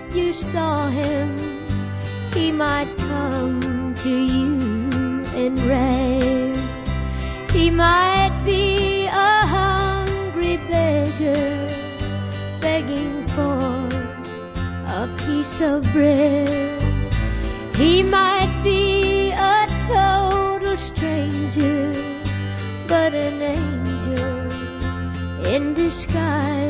you saw him, he might come to you in rags. He might be a hungry beggar, begging for a piece of bread. He might be a total stranger, but an angel in disguise.